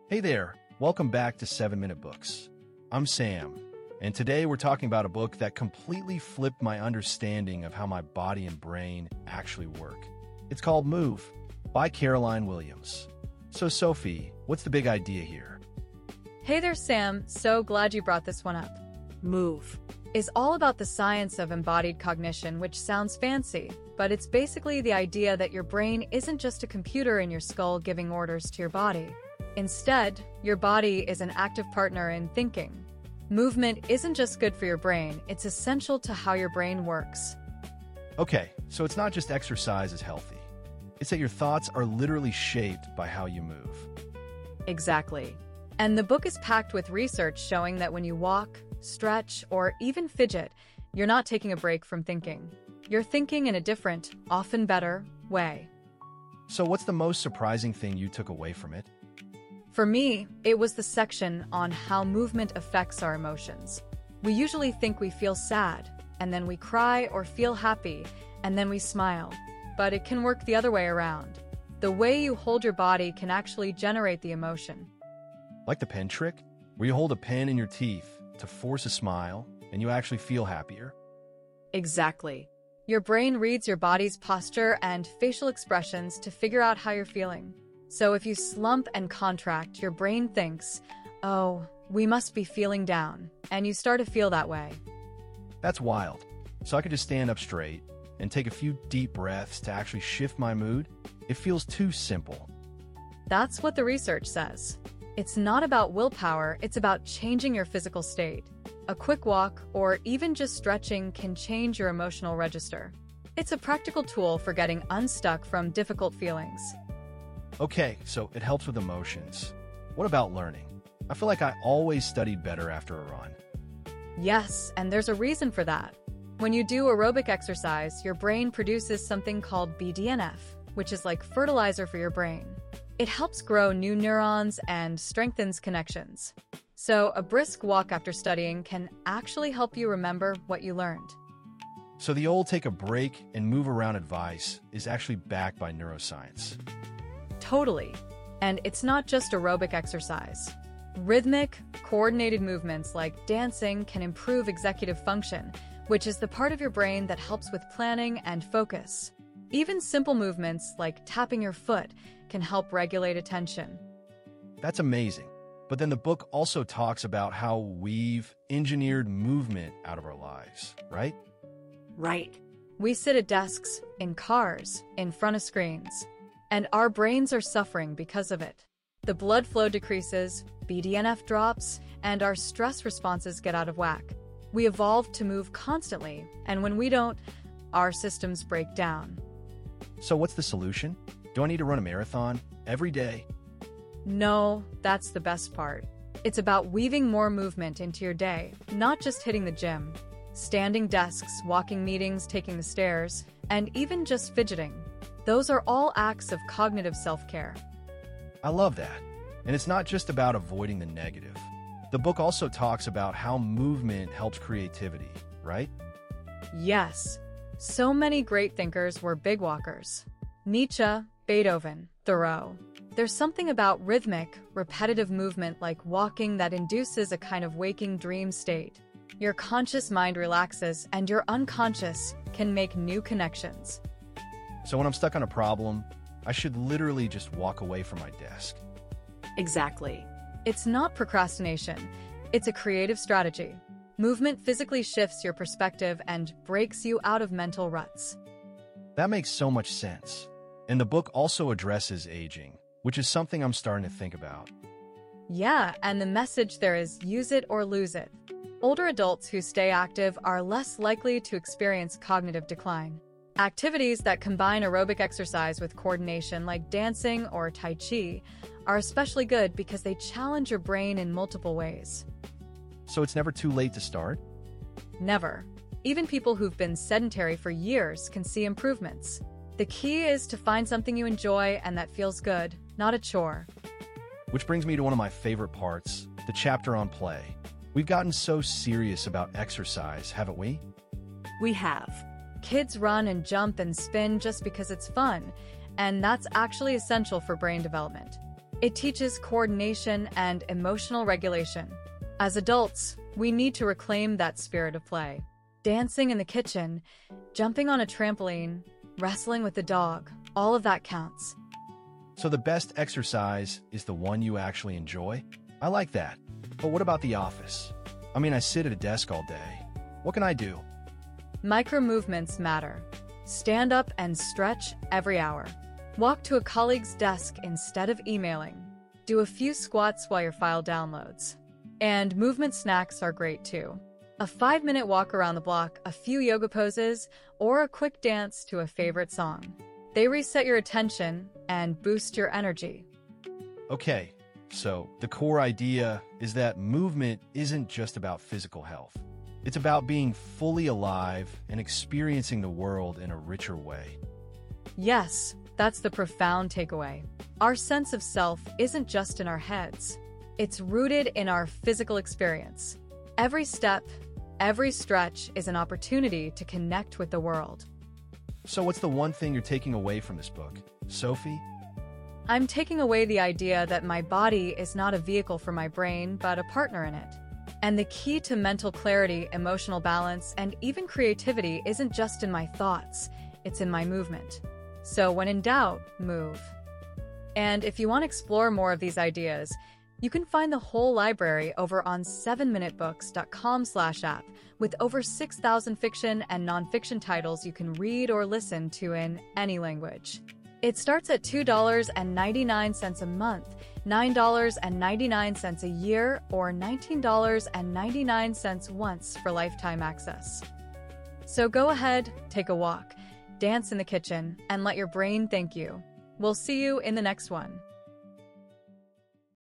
Hey there, welcome back to 7 Minute Books. I'm Sam, and today we're talking about a book that completely flipped my understanding of how my body and brain actually work. It's called Move by Caroline Williams. So Sophie, what's the big idea here? Hey there, Sam. So glad you brought this one up. Move is all about the science of embodied cognition, which sounds fancy, but it's basically the idea that your brain isn't just a computer in your skull giving orders to your body. Instead, your body is an active partner in thinking. Movement isn't just good for your brain, it's essential to how your brain works. Okay, so it's not just exercise is healthy. It's that your thoughts are literally shaped by how you move. Exactly. And the book is packed with research showing that when you walk, stretch, or even fidget, you're not taking a break from thinking. You're thinking in a different, often better, way. So what's the most surprising thing you took away from it? For me, it was the section on how movement affects our emotions. We usually think we feel sad, and then we cry or feel happy, and then we smile. But it can work the other way around. The way you hold your body can actually generate the emotion. Like the pen trick, where you hold a pen in your teeth to force a smile, and you actually feel happier? Exactly. Your brain reads your body's posture and facial expressions to figure out how you're feeling. So if you slump and contract, your brain thinks, oh, we must be feeling down, and you start to feel that way. That's wild. So I could just stand up straight and take a few deep breaths to actually shift my mood? It feels too simple. That's what the research says. It's not about willpower, it's about changing your physical state. A quick walk, or even just stretching, can change your emotional register. It's a practical tool for getting unstuck from difficult feelings. Okay, so it helps with emotions. What about learning? I feel like I always studied better after a run. Yes, and there's a reason for that. When you do aerobic exercise, your brain produces something called BDNF, which is like fertilizer for your brain. It helps grow new neurons and strengthens connections. So a brisk walk after studying can actually help you remember what you learned. So the old take a break and move around advice is actually backed by neuroscience. Totally. And it's not just aerobic exercise. Rhythmic, coordinated movements like dancing can improve executive function, which is the part of your brain that helps with planning and focus. Even simple movements like tapping your foot can help regulate attention. That's amazing. But then the book also talks about how we've engineered movement out of our lives, right? Right. We sit at desks, in cars, in front of screens, and our brains are suffering because of it. The blood flow decreases, BDNF drops, and our stress responses get out of whack. We evolved to move constantly, and when we don't, our systems break down. So what's the solution? Do I need to run a marathon every day? No, that's the best part. It's about weaving more movement into your day, not just hitting the gym. Standing desks, walking meetings, taking the stairs, and even just fidgeting. Those are all acts of cognitive self-care. I love that. And it's not just about avoiding the negative. The book also talks about how movement helps creativity, right? Yes. So many great thinkers were big walkers. Nietzsche, Beethoven, Thoreau. There's something about rhythmic, repetitive movement like walking that induces a kind of waking dream state. Your conscious mind relaxes and your unconscious can make new connections. So when I'm stuck on a problem, I should literally just walk away from my desk. Exactly. It's not procrastination. It's a creative strategy. Movement physically shifts your perspective and breaks you out of mental ruts. That makes so much sense. And the book also addresses aging, which is something I'm starting to think about. Yeah, and the message there is use it or lose it. Older adults who stay active are less likely to experience cognitive decline. Activities that combine aerobic exercise with coordination, like dancing or Tai Chi, are especially good because they challenge your brain in multiple ways. So it's never too late to start? Never. Even people who've been sedentary for years can see improvements. The key is to find something you enjoy and that feels good, not a chore. Which brings me to one of my favorite parts, the chapter on play. We've gotten so serious about exercise, haven't we? We have. Kids run and jump and spin just because it's fun, and that's actually essential for brain development. It teaches coordination and emotional regulation. As adults, we need to reclaim that spirit of play. Dancing in the kitchen, jumping on a trampoline, wrestling with the dog, all of that counts. So the best exercise is the one you actually enjoy? I like that. But what about the office? I mean, I sit at a desk all day. What can I do? Micro movements matter. Stand up and stretch every hour. Walk to a colleague's desk instead of emailing. Do a few squats while your file downloads. And movement snacks are great too. A 5-minute walk around the block, a few yoga poses, or a quick dance to a favorite song. They reset your attention and boost your energy. Okay, so the core idea is that movement isn't just about physical health. It's about being fully alive and experiencing the world in a richer way. Yes, that's the profound takeaway. Our sense of self isn't just in our heads. It's rooted in our physical experience. Every step, every stretch is an opportunity to connect with the world. So what's the one thing you're taking away from this book, Sophie? I'm taking away the idea that my body is not a vehicle for my brain, but a partner in it. And the key to mental clarity, emotional balance, and even creativity isn't just in my thoughts, it's in my movement. So when in doubt, move. And if you want to explore more of these ideas, you can find the whole library over on 7minutebooks.com/app with over 6,000 fiction and nonfiction titles you can read or listen to in any language. It starts at $2.99 a month, $9.99 a year, or $19.99 once for lifetime access. So go ahead, take a walk, dance in the kitchen, and let your brain thank you. We'll see you in the next one.